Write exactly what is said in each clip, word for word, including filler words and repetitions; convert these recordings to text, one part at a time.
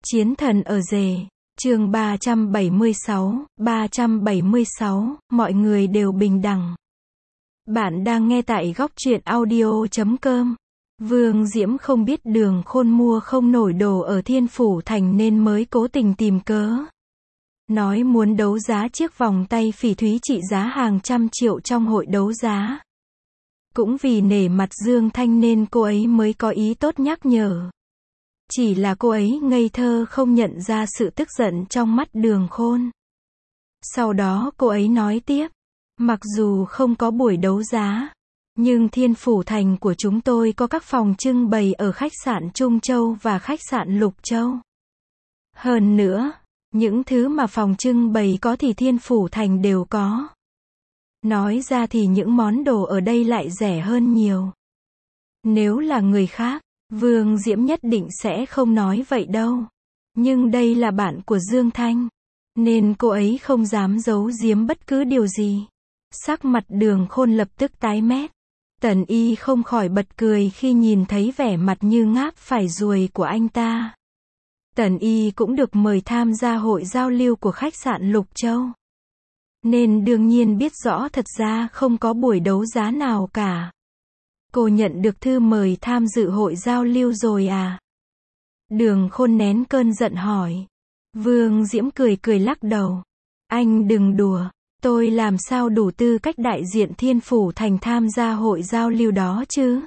Chiến thần ở rể, chương ba trăm bảy mươi sáu, ba trăm bảy mươi sáu, mọi người đều bình đẳng. Bạn đang nghe tại góc truyện audio chấm com. Vương Diễm không biết Đường Khôn mua không nổi đồ ở Thiên Phủ Thành nên mới cố tình tìm cớ. Nói muốn đấu giá chiếc vòng tay phỉ thúy trị giá hàng trăm triệu trong hội đấu giá. Cũng vì nể mặt Dương Thanh nên cô ấy mới có ý tốt nhắc nhở. Chỉ là cô ấy ngây thơ không nhận ra sự tức giận trong mắt Đường Khôn. Sau đó cô ấy nói tiếp, mặc dù không có buổi đấu giá, nhưng Thiên Phủ Thành của chúng tôi có các phòng trưng bày ở khách sạn Trung Châu và khách sạn Lục Châu. Hơn nữa, những thứ mà phòng trưng bày có thì Thiên Phủ Thành đều có. Nói ra thì những món đồ ở đây lại rẻ hơn nhiều. Nếu là người khác, Vương Diễm nhất định sẽ không nói vậy đâu. Nhưng đây là bạn của Dương Thanh, nên cô ấy không dám giấu giếm bất cứ điều gì. Sắc mặt Đường Khôn lập tức tái mét. Tần Y không khỏi bật cười khi nhìn thấy vẻ mặt như ngáp phải ruồi của anh ta. Tần Y cũng được mời tham gia hội giao lưu của khách sạn Lục Châu, nên đương nhiên biết rõ thật ra không có buổi đấu giá nào cả. Cô nhận được thư mời tham dự hội giao lưu rồi à? Đường Khôn nén cơn giận hỏi. Vương Diễm cười cười lắc đầu. Anh đừng đùa, tôi làm sao đủ tư cách đại diện Thiên Phủ Thành tham gia hội giao lưu đó chứ?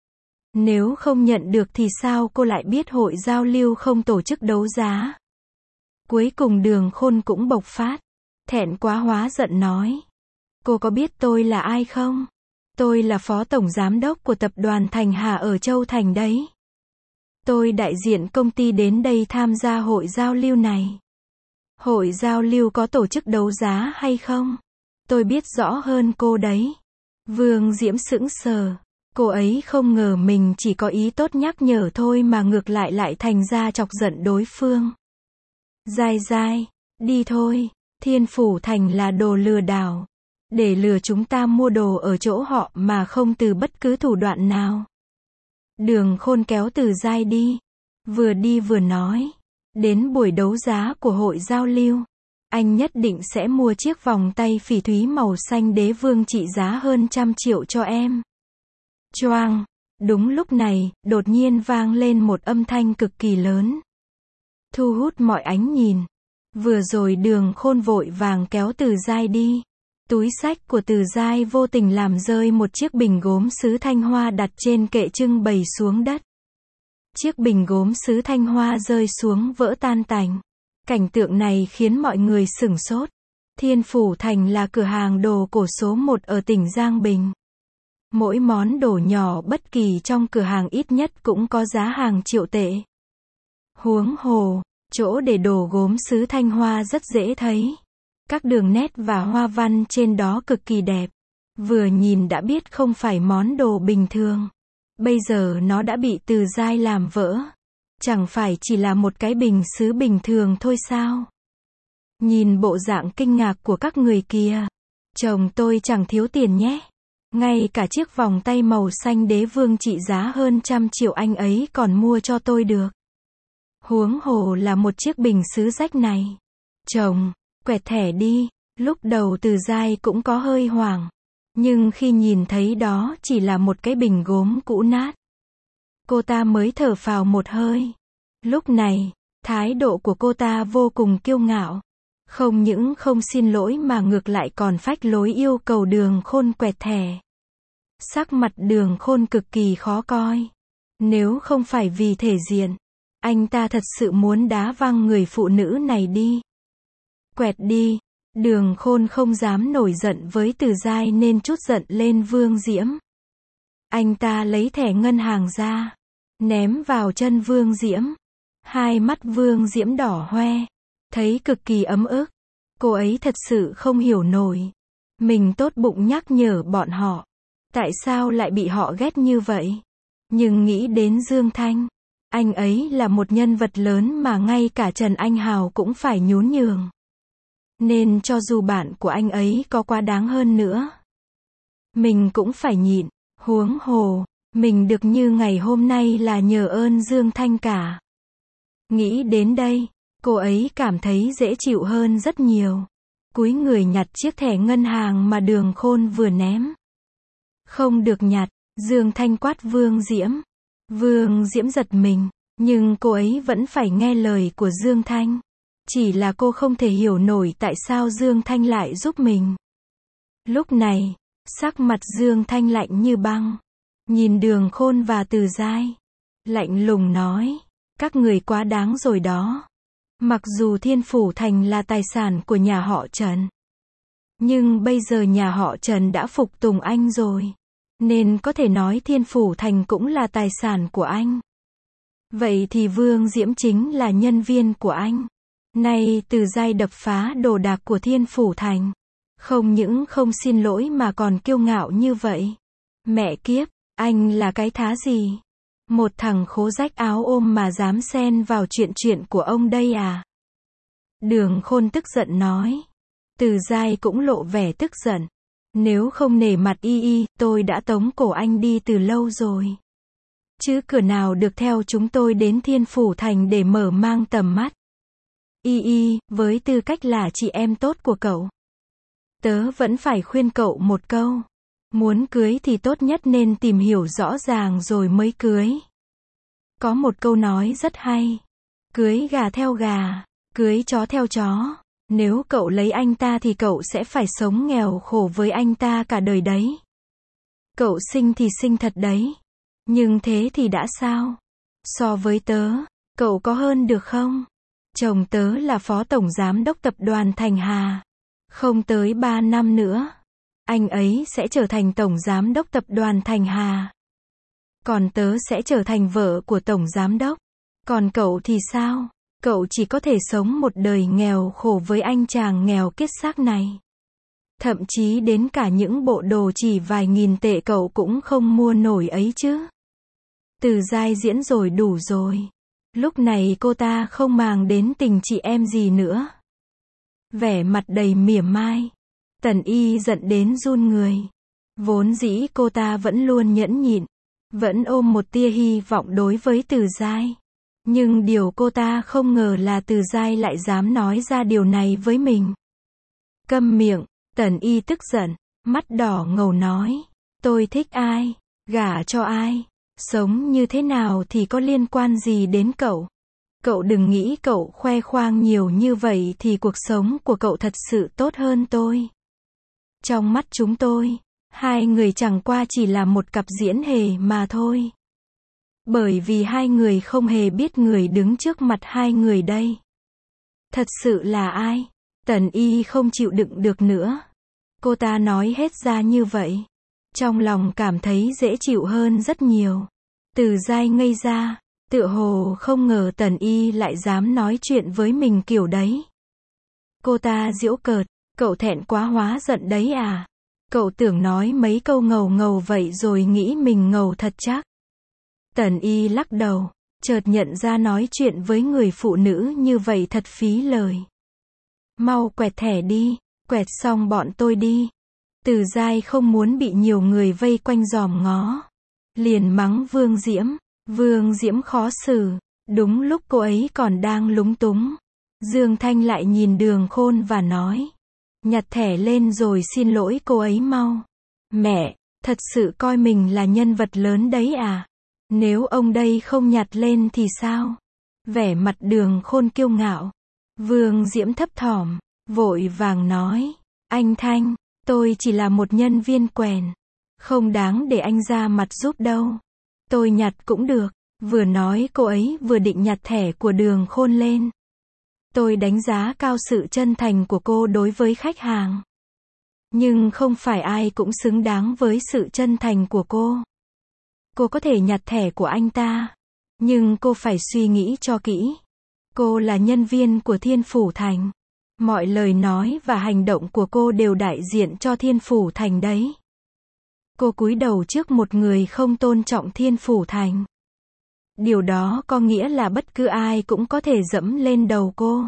Nếu không nhận được thì sao cô lại biết hội giao lưu không tổ chức đấu giá? Cuối cùng Đường Khôn cũng bộc phát. Thẹn quá hóa giận nói. Cô có biết tôi là ai không? Tôi là phó tổng giám đốc của tập đoàn Thành Hà ở Châu Thành đấy. Tôi đại diện công ty đến đây tham gia hội giao lưu này. Hội giao lưu có tổ chức đấu giá hay không? Tôi biết rõ hơn cô đấy. Vương Diễm sững sờ. Cô ấy không ngờ mình chỉ có ý tốt nhắc nhở thôi mà ngược lại lại thành ra chọc giận đối phương. Dai dai, đi thôi. Thiên Phủ Thành là đồ lừa đảo. Để lừa chúng ta mua đồ ở chỗ họ mà không từ bất cứ thủ đoạn nào. Đường Khôn kéo Từ Giai đi. Vừa đi vừa nói. Đến buổi đấu giá của hội giao lưu, anh nhất định sẽ mua chiếc vòng tay phỉ thúy màu xanh đế vương trị giá hơn trăm triệu cho em. Choang. Đúng lúc này, đột nhiên vang lên một âm thanh cực kỳ lớn. Thu hút mọi ánh nhìn. Vừa rồi Đường Khôn vội vàng kéo Từ Giai đi. Túi xách của Từ Giai vô tình làm rơi một chiếc bình gốm sứ Thanh Hoa đặt trên kệ trưng bày xuống đất. Chiếc bình gốm sứ Thanh Hoa rơi xuống vỡ tan tành. Cảnh tượng này khiến mọi người sửng sốt. Thiên Phủ Thành là cửa hàng đồ cổ số một ở tỉnh Giang Bình. Mỗi món đồ nhỏ bất kỳ trong cửa hàng ít nhất cũng có giá hàng triệu tệ. Huống hồ, chỗ để đồ gốm sứ Thanh Hoa rất dễ thấy. Các đường nét và hoa văn trên đó cực kỳ đẹp. Vừa nhìn đã biết không phải món đồ bình thường. Bây giờ nó đã bị Từ Giai làm vỡ. Chẳng phải chỉ là một cái bình sứ bình thường thôi sao? Nhìn bộ dạng kinh ngạc của các người kia. Chồng tôi chẳng thiếu tiền nhé. Ngay cả chiếc vòng tay màu xanh đế vương trị giá hơn trăm triệu anh ấy còn mua cho tôi được. Huống hồ là một chiếc bình sứ rách này. Chồng, quẹt thẻ đi. Lúc đầu Từ Giai cũng có hơi hoảng. Nhưng khi nhìn thấy đó chỉ là một cái bình gốm cũ nát, cô ta mới thở phào một hơi. Lúc này, thái độ của cô ta vô cùng kiêu ngạo. Không những không xin lỗi mà ngược lại còn phách lối yêu cầu Đường Khôn quẹt thẻ. Sắc mặt Đường Khôn cực kỳ khó coi. Nếu không phải vì thể diện, anh ta thật sự muốn đá văng người phụ nữ này đi. Quẹt đi. Đường Khôn không dám nổi giận với Từ Giai nên trút giận lên Vương Diễm. Anh ta lấy thẻ ngân hàng ra, ném vào chân Vương Diễm. Hai mắt Vương Diễm đỏ hoe, thấy cực kỳ ấm ức. Cô ấy thật sự không hiểu nổi. Mình tốt bụng nhắc nhở bọn họ. Tại sao lại bị họ ghét như vậy? Nhưng nghĩ đến Dương Thanh, anh ấy là một nhân vật lớn mà ngay cả Trần Anh Hào cũng phải nhún nhường. Nên cho dù bạn của anh ấy có quá đáng hơn nữa, mình cũng phải nhịn. Huống hồ, mình được như ngày hôm nay là nhờ ơn Dương Thanh cả. Nghĩ đến đây, cô ấy cảm thấy dễ chịu hơn rất nhiều. Cúi người nhặt chiếc thẻ ngân hàng mà Đường Khôn vừa ném. Không được nhặt, Dương Thanh quát Vương Diễm. Vương Diễm giật mình, nhưng cô ấy vẫn phải nghe lời của Dương Thanh. Chỉ là cô không thể hiểu nổi tại sao Dương Thanh lại giúp mình. Lúc này, sắc mặt Dương Thanh lạnh như băng. Nhìn Đường Khôn và Từ Giai. Lạnh lùng nói, các người quá đáng rồi đó. Mặc dù Thiên Phủ Thành là tài sản của nhà họ Trần. Nhưng bây giờ nhà họ Trần đã phục tùng anh rồi. Nên có thể nói Thiên Phủ Thành cũng là tài sản của anh. Vậy thì Vương Diễm chính là nhân viên của anh. Nay Từ Giai đập phá đồ đạc của Thiên Phủ Thành. Không những không xin lỗi mà còn kiêu ngạo như vậy. Mẹ kiếp, anh là cái thá gì? Một thằng khố rách áo ôm mà dám xen vào chuyện chuyện của ông đây à? Đường Khôn tức giận nói. Từ Giai cũng lộ vẻ tức giận. Nếu không nể mặt y y, tôi đã tống cổ anh đi từ lâu rồi. Chứ cửa nào được theo chúng tôi đến Thiên Phủ Thành để mở mang tầm mắt. Y y, với tư cách là chị em tốt của cậu. Tớ vẫn phải khuyên cậu một câu. Muốn cưới thì tốt nhất nên tìm hiểu rõ ràng rồi mới cưới. Có một câu nói rất hay. Cưới gà theo gà, cưới chó theo chó. Nếu cậu lấy anh ta thì cậu sẽ phải sống nghèo khổ với anh ta cả đời đấy. Cậu sinh thì sinh thật đấy. Nhưng thế thì đã sao? So với tớ, cậu có hơn được không? Chồng tớ là phó tổng giám đốc tập đoàn Thành Hà. Không tới ba năm nữa, anh ấy sẽ trở thành tổng giám đốc tập đoàn Thành Hà. Còn tớ sẽ trở thành vợ của tổng giám đốc. Còn cậu thì sao? Cậu chỉ có thể sống một đời nghèo khổ với anh chàng nghèo kiết xác này. Thậm chí đến cả những bộ đồ chỉ vài nghìn tệ cậu cũng không mua nổi ấy chứ. Từ Giai diễn rồi đủ rồi. Lúc này cô ta không màng đến tình chị em gì nữa. Vẻ mặt đầy mỉa mai. Tần Y giận đến run người. Vốn dĩ cô ta vẫn luôn nhẫn nhịn. Vẫn ôm một tia hy vọng đối với Từ Giai. Nhưng điều cô ta không ngờ là Từ Giai lại dám nói ra điều này với mình. Câm miệng, Tần Y tức giận, mắt đỏ ngầu nói. Tôi thích ai, gả cho ai, sống như thế nào thì có liên quan gì đến cậu. Cậu đừng nghĩ cậu khoe khoang nhiều như vậy thì cuộc sống của cậu thật sự tốt hơn tôi. Trong mắt chúng tôi, hai người chẳng qua chỉ là một cặp diễn hề mà thôi. Bởi vì hai người không hề biết người đứng trước mặt hai người đây. Thật sự là ai? Tần Y không chịu đựng được nữa. Cô ta nói hết ra như vậy. Trong lòng cảm thấy dễ chịu hơn rất nhiều. Từ Giai ngây ra, tựa hồ không ngờ Tần Y lại dám nói chuyện với mình kiểu đấy. Cô ta giễu cợt, cậu thẹn quá hóa giận đấy à? Cậu tưởng nói mấy câu ngầu ngầu vậy rồi nghĩ mình ngầu thật chắc. Tần Y lắc đầu, chợt nhận ra nói chuyện với người phụ nữ như vậy thật phí lời. Mau quẹt thẻ đi, quẹt xong bọn tôi đi. Từ Giai không muốn bị nhiều người vây quanh giòm ngó. Liền mắng Vương Diễm. Vương Diễm khó xử. Đúng lúc cô ấy còn đang lúng túng. Dương Thanh lại nhìn Đường Khôn và nói. Nhặt thẻ lên rồi xin lỗi cô ấy mau. Mẹ, thật sự coi mình là nhân vật lớn đấy à? Nếu ông đây không nhặt lên thì sao? Vẻ mặt Đường Khôn kiêu ngạo. Vương Diễm thấp thỏm, vội vàng nói. Anh Thanh, tôi chỉ là một nhân viên quèn. Không đáng để anh ra mặt giúp đâu. Tôi nhặt cũng được. Vừa nói cô ấy vừa định nhặt thẻ của Đường Khôn lên. Tôi đánh giá cao sự chân thành của cô đối với khách hàng. Nhưng không phải ai cũng xứng đáng với sự chân thành của cô. Cô có thể nhặt thẻ của anh ta. Nhưng cô phải suy nghĩ cho kỹ. Cô là nhân viên của Thiên Phủ Thành. Mọi lời nói và hành động của cô đều đại diện cho Thiên Phủ Thành đấy. Cô cúi đầu trước một người không tôn trọng Thiên Phủ Thành. Điều đó có nghĩa là bất cứ ai cũng có thể dẫm lên đầu cô.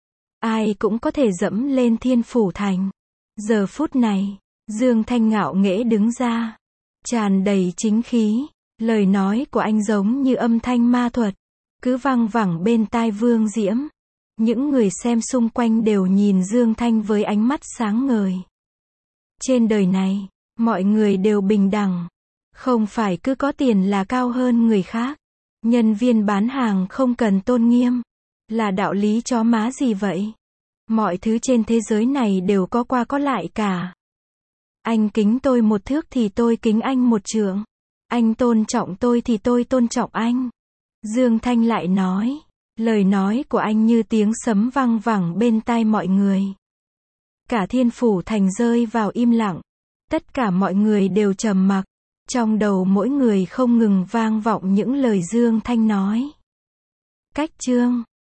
Ai cũng có thể dẫm lên Thiên Phủ Thành. Giờ phút này, Dương Thanh ngạo nghễ đứng ra. Tràn đầy chính khí. Lời nói của anh giống như âm thanh ma thuật. cứ văng vẳng bên tai Vương Diễm. Những người xem xung quanh đều nhìn Dương Thanh với ánh mắt sáng ngời. Trên đời này, mọi người đều bình đẳng. Không phải cứ có tiền là cao hơn người khác. Nhân viên bán hàng không cần tôn nghiêm. Là đạo lý chó má gì vậy? Mọi thứ trên thế giới này đều có qua có lại cả. Anh kính tôi một thước thì tôi kính anh một trượng. Anh tôn trọng tôi thì tôi tôn trọng anh. Dương Thanh lại nói. Lời nói của anh như tiếng sấm vang vẳng bên tai mọi người. Cả Thiên Phủ Thành rơi vào im lặng. Tất cả mọi người đều trầm mặc. Trong đầu mỗi người không ngừng vang vọng những lời Dương Thanh nói. Cách chương